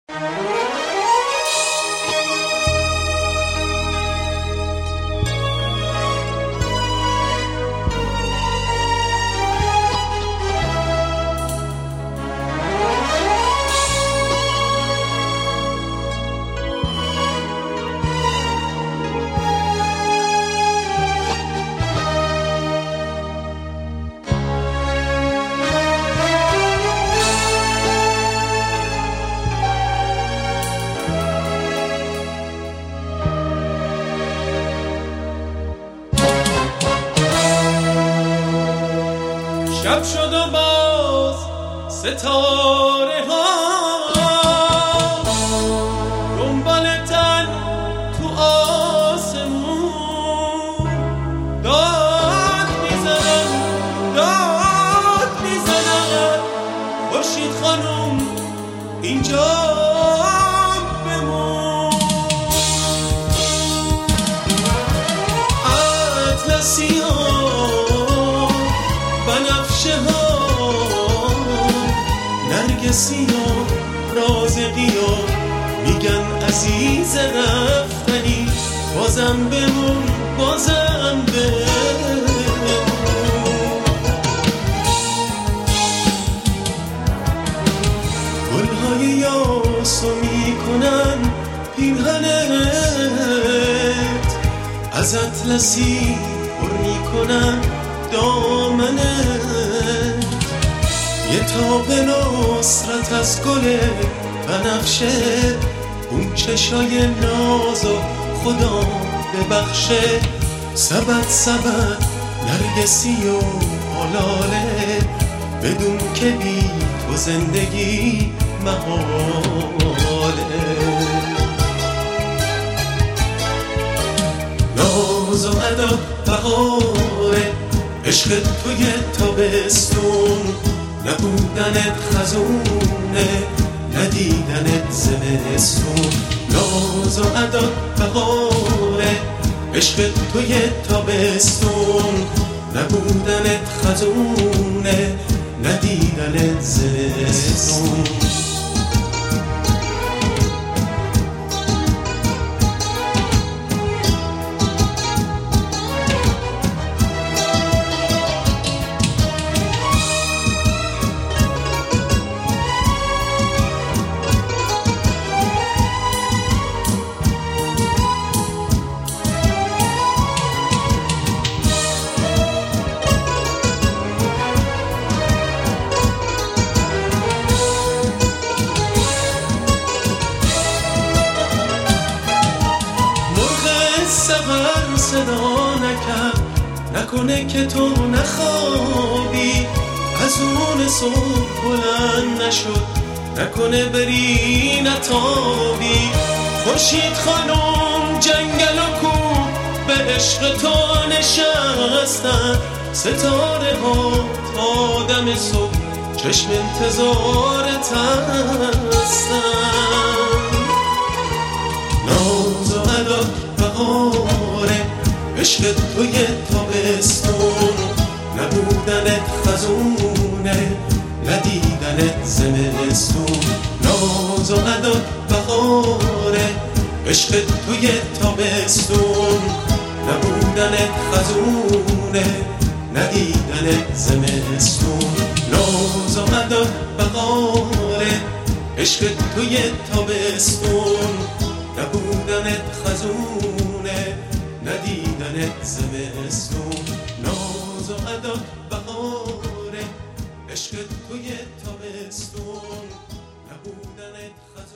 شب شد و باز ستاره ها دنبال تن تو آسمون داد میزنن خورشید خانم اینجا بمون. اطلسی ها بنفشه ها نرگسی ها رازقی ها میگن عزیز رفتنی بازم بمون بازم بمون. گلهای یاسو میکنن پیرهنت از اطلسی پر میکنن دامنت یه تاب نصرت از گل بنفشه اون چشای نازو خدا ببخشه سبد نرگسی و حلاله بدون که بی تو زندگی محاله. ناز و ادا بهاره عشق توی تابستون نبودنت خزونه ندیدنت زمستون. ناز و ادا بهاره عشق توی تابستون نبودنت خزونه ندیدنت زمستون. سحر صدا نکرد نکنه که تو نخوابی از اون صبح بلند نشد نکنه بری نتابی. خورشید خانم جنگل و کوه به عشق تو نشستن ستاره ها تا دم صبح چشم انتظارت هستن. ناز و ادا بهاره عشق توی تابستون نبودنت خزونه ندیدنت زمستون. ناز و ادا بهاره عشق توی تابستون نبودنت خزونه ندیدنت زمستون. ناز و ادا بهاره عشق توی تابستون نبودنت خزونه ندیدنت زمستون. ناز و ادا بهاره عشق توی تابستون نبودنت خزونه